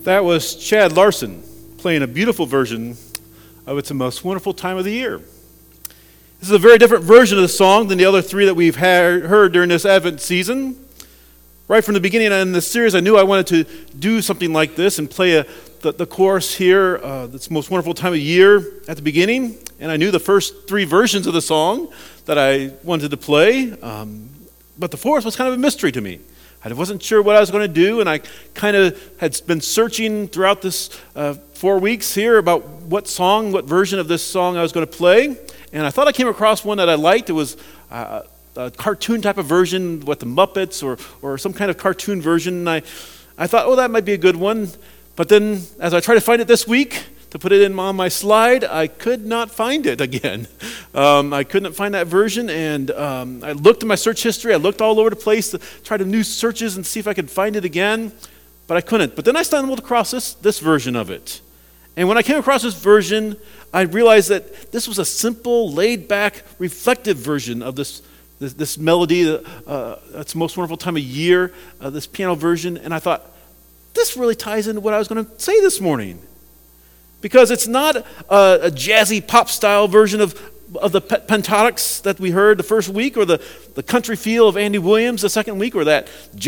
That was Chad Larson playing a beautiful version of It's the Most Wonderful Time of the Year. This is a very different version of the song than the other three that we've heard during this Advent season. Right from the beginning in this series, I knew I wanted to do something like this and play the chorus here, It's the Most Wonderful Time of Year at the beginning. And I knew the first three versions of the song that I wanted to play, but the fourth was kind of a mystery to me. I wasn't sure what I was going to do, and I kind of had been searching throughout this 4 weeks here about what version of this song I was going to play. And I thought I came across one that I liked. It was a cartoon type of version with the Muppets or some kind of cartoon version. And I thought, that might be a good one. But then as I tried to find it this week, to put it in on my slide, I could not find it again. I couldn't find that version, and I looked in my search history. I looked all over the place to try to new searches and see if I could find it again, but I couldn't. But then I stumbled across this version of it. And when I came across this version, I realized that this was a simple, laid-back, reflective version of this melody, It's the Most Wonderful Time of Year, this piano version, and I thought, this really ties into what I was going to say this morning. Because it's not a jazzy pop-style version of the Pentatonix that we heard the first week, or the country feel of Andy Williams the second week, or that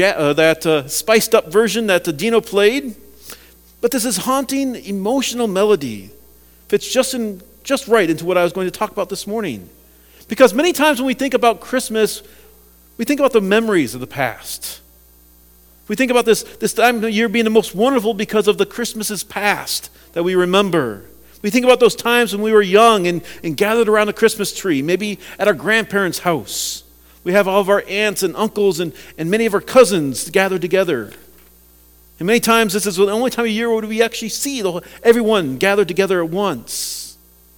spiced-up version that Dino played. But this is haunting, emotional melody. Fits just right into what I was going to talk about this morning. Because many times when we think about Christmas, we think about the memories of the past. We think about this time of the year being the most wonderful because of the Christmases past that we remember. We think about those times when we were young and gathered around the Christmas tree, maybe at our grandparents' house. We have all of our aunts and uncles and many of our cousins gathered together. And many times this is the only time of year where we actually see everyone gathered together at once.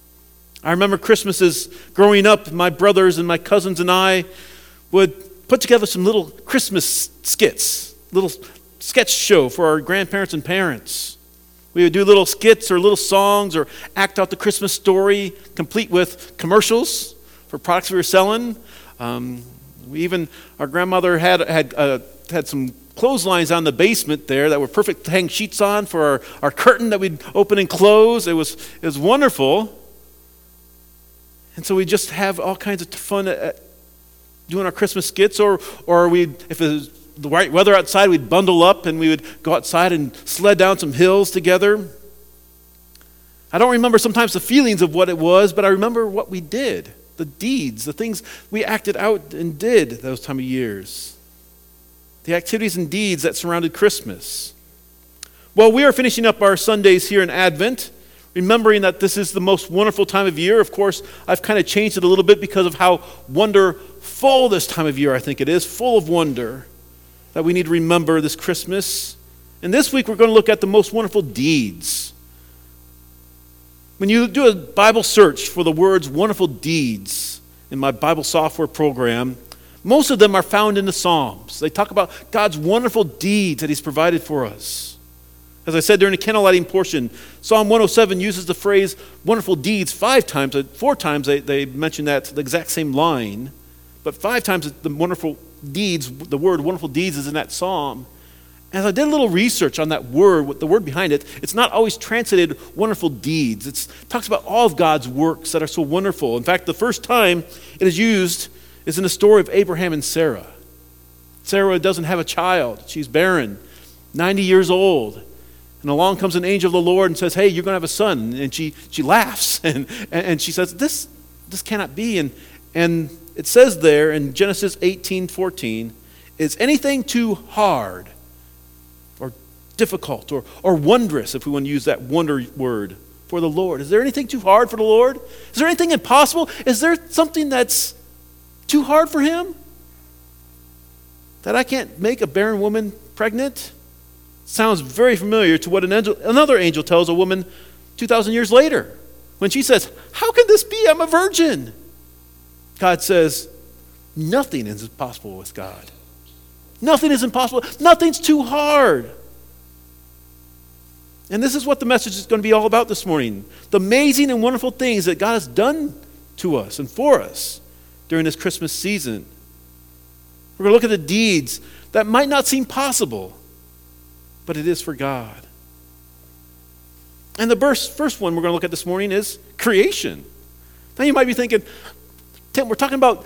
I remember Christmases growing up, my brothers and my cousins and I would put together some little Christmas skits, little sketch show for our grandparents and parents. We would do little skits or little songs or act out the Christmas story, complete with commercials for products we were selling. Our grandmother had some clotheslines on the basement there that were perfect to hang sheets on for our curtain that we'd open and close. It was wonderful. And so we just have all kinds of fun at doing our Christmas skits, or if it was the right weather outside, we'd bundle up and we would go outside and sled down some hills together. I don't remember sometimes the feelings of what it was, but I remember what we did, the deeds, the things we acted out and did those time of years, the activities and deeds that surrounded Christmas. Well, we are finishing up our Sundays here in Advent, remembering that this is the most wonderful time of year. Of course, I've kind of changed it a little bit because of how wonderful this time of year I think it is, full of wonder that we need to remember this Christmas. And this week we're going to look at the most wonderful deeds. When you do a Bible search for the words wonderful deeds in my Bible software program, most of them are found in the Psalms. They talk about God's wonderful deeds that He's provided for us. As I said during the candlelighting portion, Psalm 107 uses the phrase wonderful deeds 5 times. 4 times they mention that, the exact same line. But 5 times the wonderful deeds, the word wonderful deeds is in that psalm. As I did a little research on that word, the word behind it, it's not always translated wonderful deeds. It talks about all of God's works that are so wonderful. In fact, the first time it is used is in the story of Abraham and Sarah. Sarah doesn't have a child. She's barren, 90 years old. And along comes an angel of the Lord and says, hey, you're going to have a son. And she laughs and she says, this cannot be. And it says there in Genesis 18:14, is anything too hard or difficult or wondrous, if we want to use that wonder word, for the Lord? Is there anything too hard for the Lord? Is there anything impossible? Is there something that's too hard for Him? That I can't make a barren woman pregnant? Sounds very familiar to what another angel tells a woman 2,000 years later when she says, how can this be? I'm a virgin. God says, nothing is impossible with God. Nothing is impossible. Nothing's too hard. And this is what the message is going to be all about this morning. The amazing and wonderful things that God has done to us and for us during this Christmas season. We're going to look at the deeds that might not seem possible, but it is for God. And the first one we're going to look at this morning is creation. Now you might be thinking, Tim, we're talking about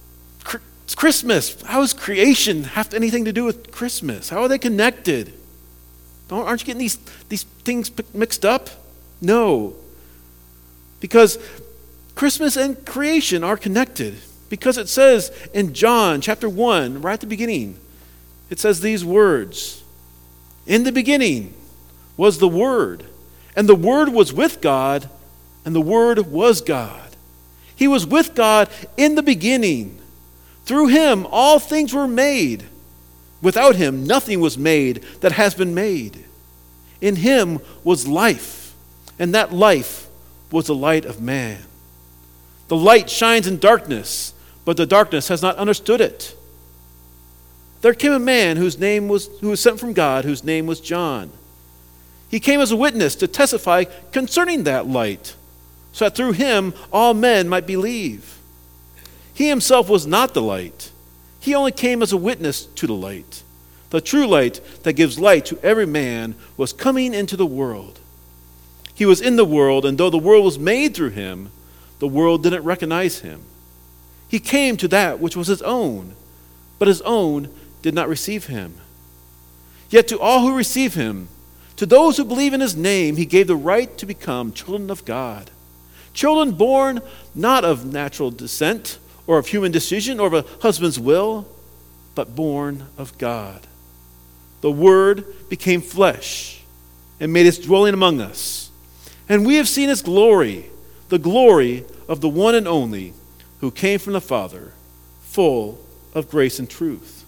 Christmas. How does creation have anything to do with Christmas? How are they connected? Aren't you getting these things mixed up? No. Because Christmas and creation are connected. Because it says in John chapter 1, right at the beginning, it says these words. In the beginning was the Word, and the Word was with God, and the Word was God. He was with God in the beginning. Through him all things were made. Without him nothing was made that has been made. In him was life, and that life was the light of man. The light shines in darkness, but the darkness has not understood it. There came a man who was sent from God, whose name was John. He came as a witness to testify concerning that light, so that through him all men might believe. He himself was not the light. He only came as a witness to the light. The true light that gives light to every man was coming into the world. He was in the world, and though the world was made through him, the world didn't recognize him. He came to that which was his own, but his own did not receive him. Yet to all who receive him, to those who believe in his name, he gave the right to become children of God. Children born not of natural descent, or of human decision, or of a husband's will, but born of God. The Word became flesh and made its dwelling among us. And we have seen his glory, the glory of the one and only who came from the Father, full of grace and truth.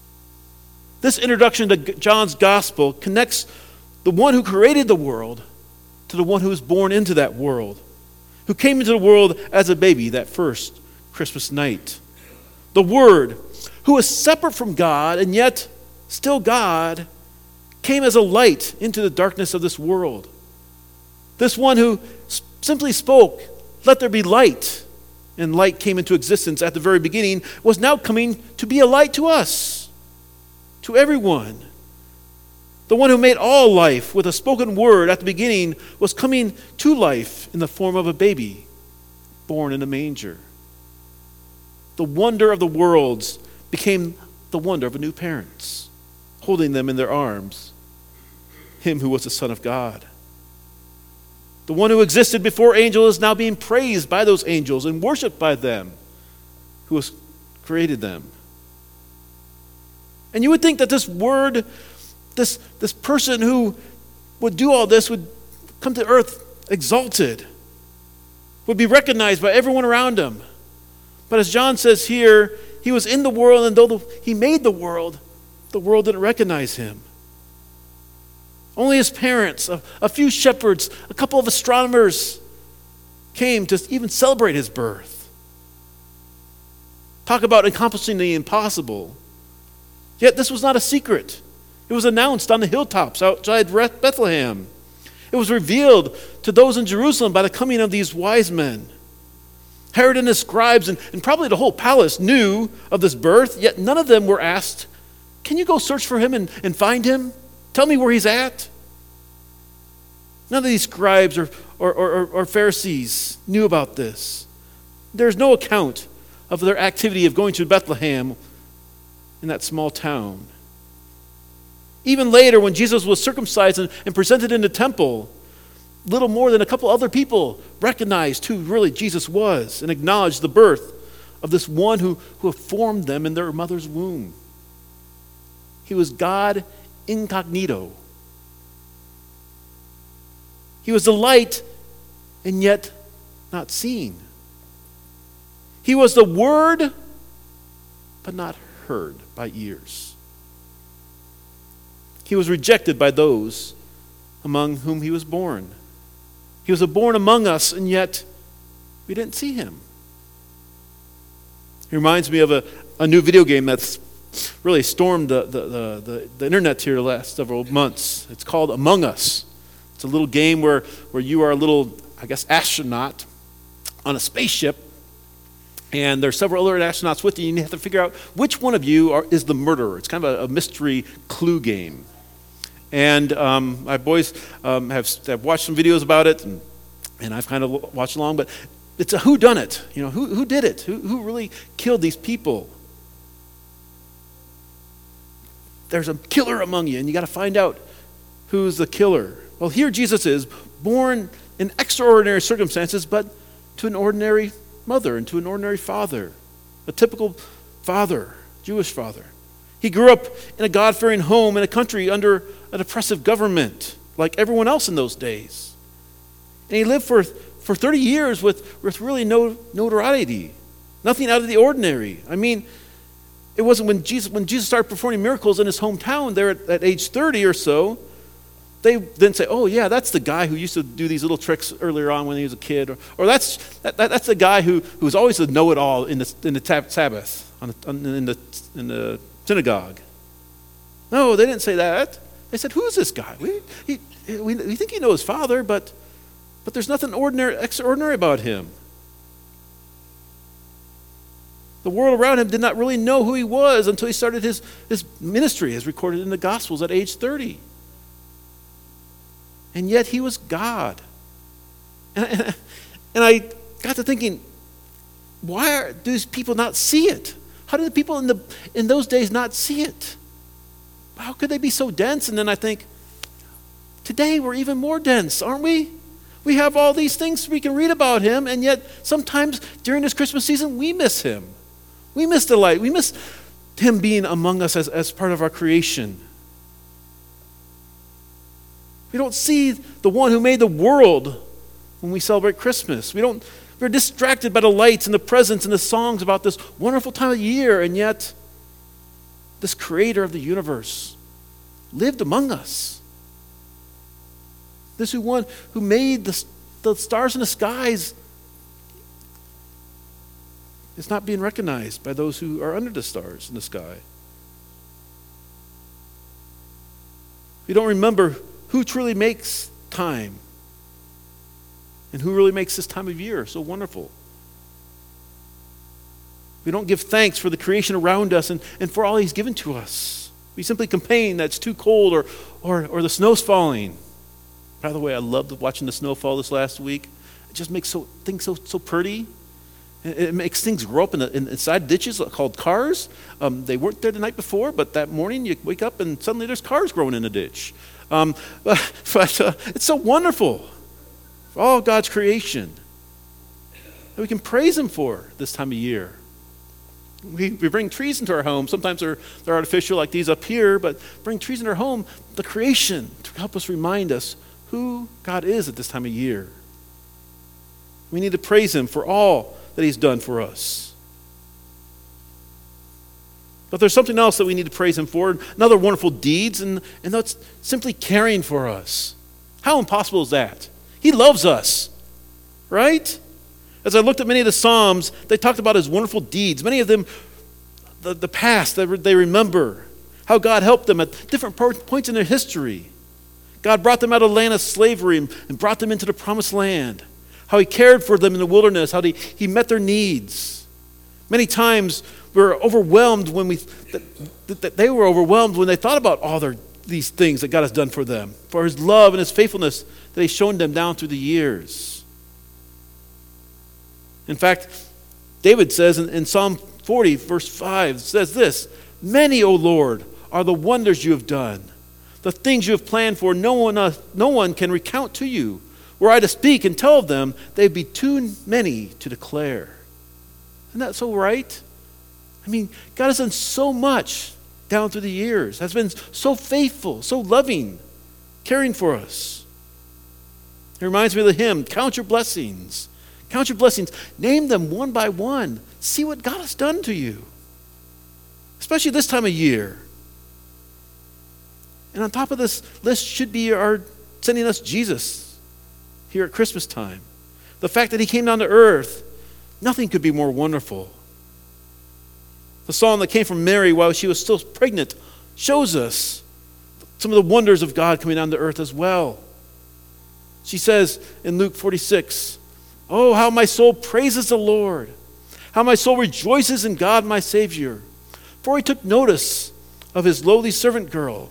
This introduction to John's gospel connects the one who created the world to the one who was born into that world, who came into the world as a baby that first Christmas night. The Word, who was separate from God and yet still God, came as a light into the darkness of this world. This one who simply spoke, "Let there be light," and light came into existence at the very beginning, was now coming to be a light to us, to everyone. The one who made all life with a spoken word at the beginning was coming to life in the form of a baby born in a manger. The wonder of the worlds became the wonder of new parents, holding them in their arms, him who was the Son of God. The one who existed before angels is now being praised by those angels and worshiped by them, who has created them. And you would think that this Word, this person who would do all this would come to earth exalted, would be recognized by everyone around him. But as John says here, he was in the world, and though he made the world didn't recognize him. Only his parents, a few shepherds, a couple of astronomers came to even celebrate his birth. Talk about accomplishing the impossible. Yet this was not a secret. It was announced on the hilltops outside Bethlehem. It was revealed to those in Jerusalem by the coming of these wise men. Herod and his scribes and probably the whole palace knew of this birth, yet none of them were asked, "Can you go search for him and find him? Tell me where he's at." None of these scribes or Pharisees knew about this. There's no account of their activity of going to Bethlehem in that small town. Even later, when Jesus was circumcised and presented in the temple, little more than a couple other people recognized who really Jesus was and acknowledged the birth of this one who formed them in their mother's womb. He was God incognito. He was the light and yet not seen. He was the Word but not heard by ears. He was rejected by those among whom he was born. He was born among us, and yet we didn't see him. He reminds me of a new video game that's really stormed the internet here the last several months. It's called Among Us. It's a little game where you are a little, astronaut on a spaceship, and there are several other astronauts with you, and you have to figure out which one of you is the murderer. It's kind of a mystery clue game. And my boys have watched some videos about it, and I've kind of watched along. But it's a whodunit. You know, who did it? Who really killed these people? There's a killer among you, and you got to find out who's the killer. Well, here Jesus is, born in extraordinary circumstances, but to an ordinary mother and to an ordinary father, a typical father, Jewish father. He grew up in a God-fearing home in a country under an oppressive government, like everyone else in those days. And he lived for 30 years with really no notoriety, nothing out of the ordinary. I mean, it wasn't when Jesus started performing miracles in his hometown there at age 30 or so, they then say, oh yeah, that's the guy who used to do these little tricks earlier on when he was a kid, or that's the guy who was always the know-it-all in the Sabbath, in the synagogue. No, they didn't say that. They said, who's this guy? We think he knows his father, but there's nothing extraordinary about him. The world around him did not really know who he was until he started his ministry, as recorded in the Gospels, at age 30. And yet he was God. And I got to thinking, why do these people not see it? How did the people in those days not see it? How could they be so dense? And then I think, today we're even more dense, aren't we? We have all these things we can read about him, and yet sometimes during this Christmas season, we miss him. We miss the light. We miss him being among us as part of our creation. We don't see the one who made the world when we celebrate Christmas. We're distracted by the lights and the presents and the songs about this wonderful time of year, and yet this creator of the universe lived among us. This one who made the stars in the skies is not being recognized by those who are under the stars in the sky. We don't remember who truly makes time and who really makes this time of year so wonderful. We don't give thanks for the creation around us and for all he's given to us. We simply complain that it's too cold or the snow's falling. By the way, I loved watching the snow fall this last week. It just makes things so pretty. It makes things grow up inside ditches called cars. They weren't there the night before, but that morning you wake up and suddenly there's cars growing in a ditch. But it's so wonderful for all God's creation that we can praise him for this time of year. We bring trees into our home. Sometimes they're artificial like these up here, but bring trees into our home, the creation, to help us remind us who God is at this time of year. We need to praise him for all that he's done for us. But there's something else that we need to praise him for, another wonderful deeds, and that's simply caring for us. How impossible is that? He loves us, right? As I looked at many of the Psalms, they talked about his wonderful deeds. Many of them, the past, they remember how God helped them at different points in their history. God brought them out of the land of slavery and brought them into the promised land. How he cared for them in the wilderness, how he met their needs. Many times we're overwhelmed that they were overwhelmed when they thought about all these things that God has done for them, for his love and his faithfulness that he's shown them down through the years. In fact, David says in Psalm 40, verse 5, says this, "Many, O Lord, are the wonders you have done. The things you have planned for, no one can recount to you. Were I to speak and tell of them, they'd be too many to declare." Isn't that so right? I mean, God has done so much down through the years, has been so faithful, so loving, caring for us. It reminds me of the hymn, "Count your blessings." Count your blessings. Name them one by one. See what God has done to you, especially this time of year. And on top of this list should be our sending us Jesus here at Christmas time. The fact that he came down to earth, nothing could be more wonderful. The song that came from Mary while she was still pregnant shows us some of the wonders of God coming down to earth as well. She says in Luke 46, "Oh, how my soul praises the Lord, how my soul rejoices in God my Savior. For he took notice of his lowly servant girl.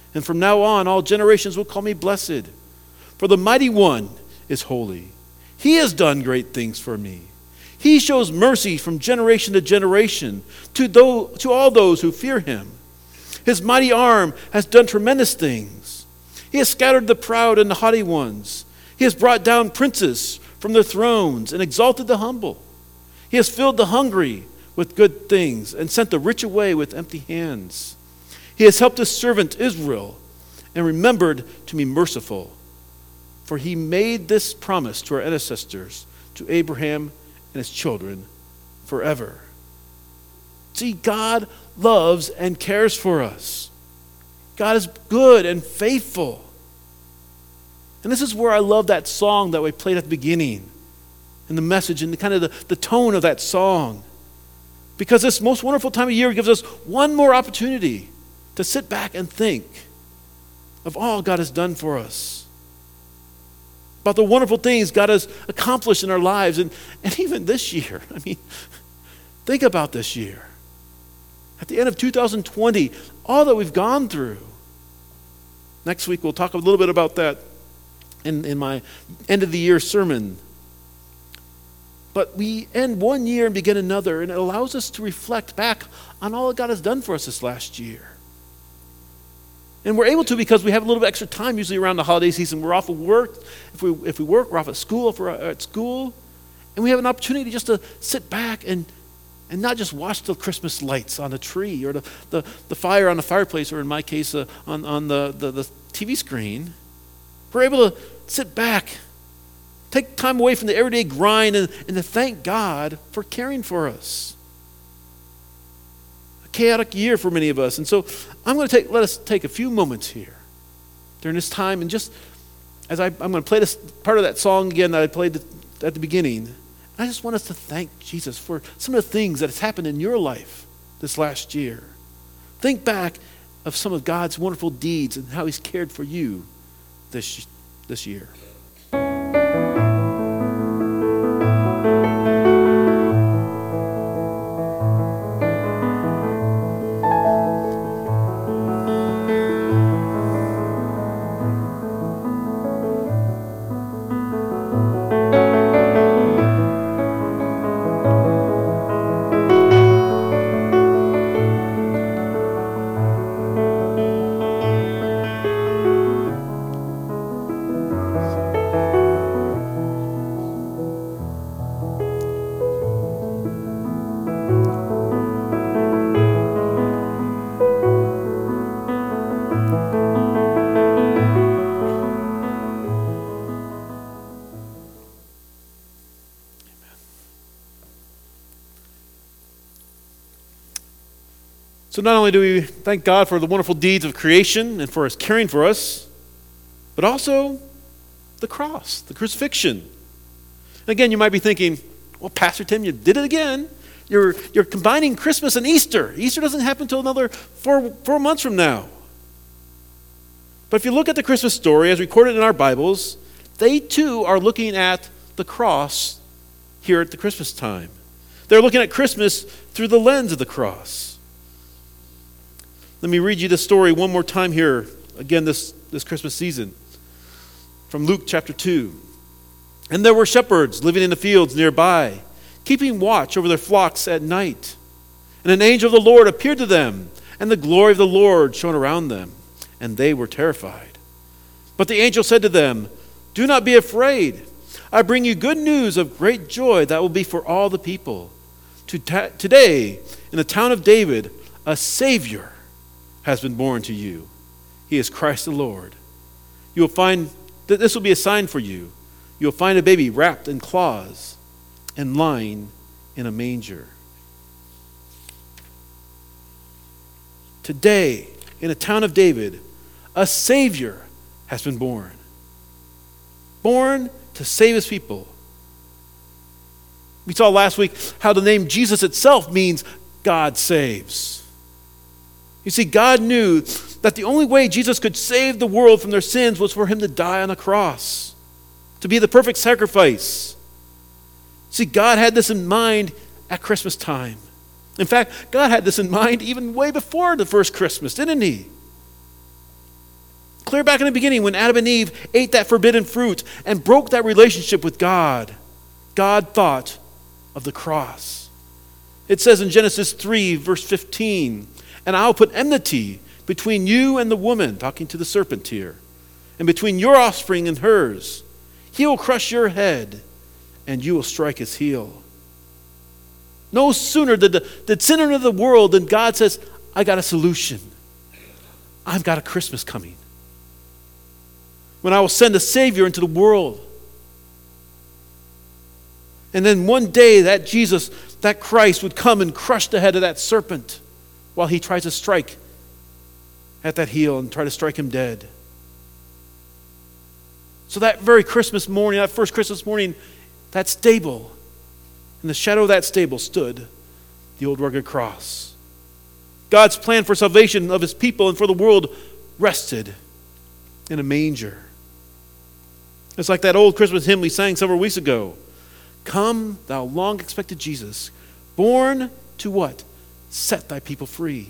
And from now on, all generations will call me blessed. For the Mighty One is holy. He has done great things for me. He shows mercy from generation to generation to all those who fear him. His mighty arm has done tremendous things. He has scattered the proud and the haughty ones. He has brought down princes from their thrones and exalted the humble. He has filled the hungry with good things and sent the rich away with empty hands. He has helped his servant Israel and remembered to be merciful. For he made this promise to our ancestors, to Abraham and his children forever. See, God loves and cares for us. God is good and faithful. And this is where I love that song that we played at the beginning, and the message and kind of the tone of that song. Because this most wonderful time of year gives us one more opportunity to sit back and think of all God has done for us, about the wonderful things God has accomplished in our lives, and even this year. I mean, think about this year. At the end of 2020, all that we've gone through. Next week we'll talk a little bit about that in my end of the year sermon. But we end one year and begin another, and it allows us to reflect back on all that God has done for us this last year. And we're able to because we have a little bit extra time, usually around the holiday season. We're off of work. If we work, we're off at school. If we're at school, and we have an opportunity just to sit back and not just watch the Christmas lights on the tree or the fire on the fireplace, or in my case, on the TV screen. We're able to sit back, take time away from the everyday grind, and to thank God for caring for us. A chaotic year for many of us. And so I'm going to let us take a few moments here during this time, and just as I'm going to play this part of that song again that I played at the beginning. I just want us to thank Jesus for some of the things that has happened in your life this last year. Think back of some of God's wonderful deeds and how he's cared for you this year. So not only do we thank God for the wonderful deeds of creation and for his caring for us, but also the cross, the crucifixion. And again, you might be thinking, well, Pastor Tim, you did it again. You're combining Christmas and Easter. Easter doesn't happen until another four months from now. But if you look at the Christmas story as recorded in our Bibles, they too are looking at the cross here at the Christmas time. They're looking at Christmas through the lens of the cross. Let me read you the story one more time here, again this Christmas season, from Luke chapter 2. And there were shepherds living in the fields nearby, keeping watch over their flocks at night. And an angel of the Lord appeared to them, and the glory of the Lord shone around them, and they were terrified. But the angel said to them, "Do not be afraid. I bring you good news of great joy that will be for all the people. Today, in the town of David, a Savior has been born to you. He is Christ the Lord. You will find that this will be a sign for you. You will find a baby wrapped in cloths and lying in a manger." Today, in the town of David, a Savior has been born. Born to save his people. We saw last week how the name Jesus itself means God saves. You see, God knew that the only way Jesus could save the world from their sins was for him to die on a cross, to be the perfect sacrifice. See, God had this in mind at Christmas time. In fact, God had this in mind even way before the first Christmas, didn't he? clear back in the beginning when Adam and Eve ate that forbidden fruit and broke that relationship with God. God thought of the cross. It says in Genesis 3, verse 15, "And I'll put enmity between you and the woman," talking to the serpent here, "and between your offspring and hers. He will crush your head, and you will strike his heel." No sooner did sin enter the world than God says, I got a solution. I've got a Christmas coming, when I will send a Savior into the world. And then one day that Jesus, that Christ, would come and crush the head of that serpent while he tries to strike at that heel and try to strike him dead. So that very Christmas morning, that first Christmas morning, that stable, in the shadow of that stable stood the old rugged cross. God's plan for salvation of his people and for the world rested in a manger. It's like that old Christmas hymn we sang several weeks ago. "Come, thou long-expected Jesus, born to" what? "Set thy people free."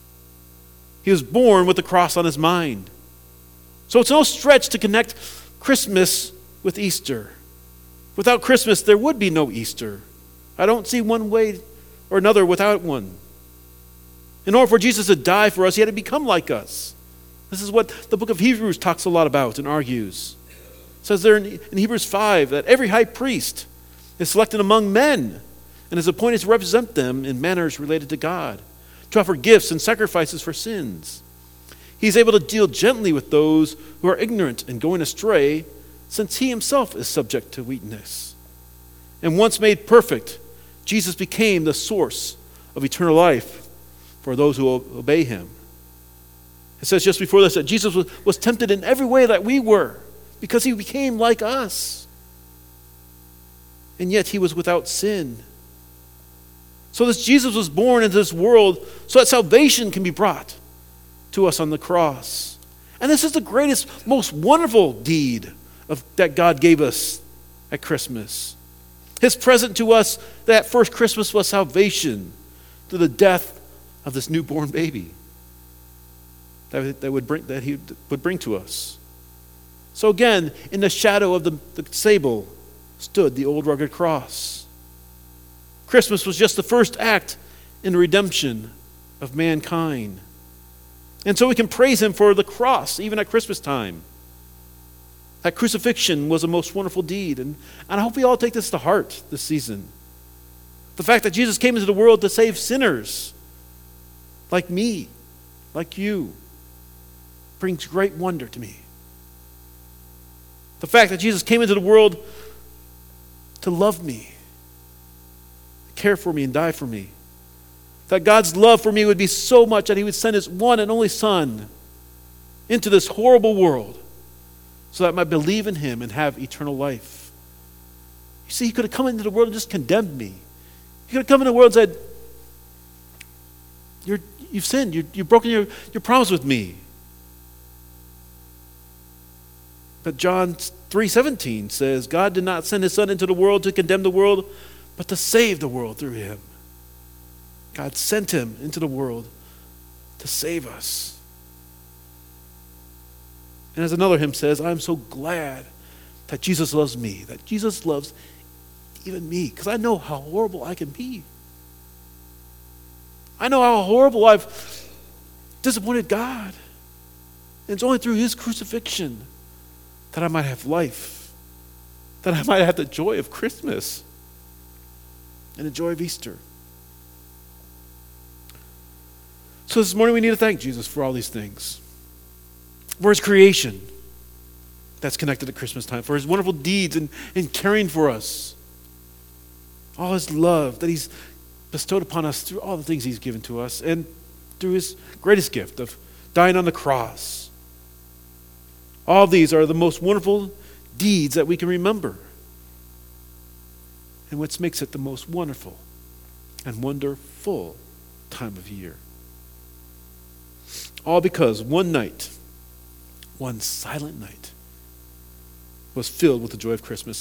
He was born with the cross on his mind. So it's no stretch to connect Christmas with Easter. Without Christmas, there would be no Easter. I don't see one way or another without one. In order for Jesus to die for us, he had to become like us. This is what the book of Hebrews talks a lot about and argues. It says there in Hebrews 5 that every high priest is selected among men and is appointed to represent them in manners related to God, to offer gifts and sacrifices for sins. He's able to deal gently with those who are ignorant and going astray, since he himself is subject to weakness. And once made perfect, Jesus became the source of eternal life for those who obey him. It says just before this that Jesus was tempted in every way that we were, because he became like us. And yet he was without sin. So this Jesus was born into this world so that salvation can be brought to us on the cross. And this is the greatest, most wonderful deed that God gave us at Christmas. His present to us that first Christmas was salvation through the death of this newborn baby that he would bring to us. So again, in the shadow of the stable stood the old rugged cross. Christmas was just the first act in the redemption of mankind. And so we can praise him for the cross, even at Christmas time. That crucifixion was a most wonderful deed. And I hope we all take this to heart this season. The fact that Jesus came into the world to save sinners like me, like you, brings great wonder to me. The fact that Jesus came into the world to love me, care for me, and die for me. That God's love for me would be so much that he would send his one and only Son into this horrible world so that I might believe in him and have eternal life. You see, he could have come into the world and just condemned me. He could have come into the world and said, you've sinned, you've broken your promise with me. But John 3:17 says, God did not send his Son into the world to condemn the world, but to save the world through him. God sent him into the world to save us. And as another hymn says, I'm so glad that Jesus loves me, that Jesus loves even me, because I know how horrible I can be. I know how horrible I've disappointed God. And it's only through his crucifixion that I might have life, that I might have the joy of Christmas and the joy of Easter. So this morning we need to thank Jesus for all these things. For his creation that's connected to Christmas time, for his wonderful deeds in caring for us, all his love that he's bestowed upon us through all the things he's given to us, and through his greatest gift of dying on the cross. All these are the most wonderful deeds that we can remember, and what makes it the most wonderful and wonderful time of year. All because one night, one silent night, was filled with the joy of Christmas.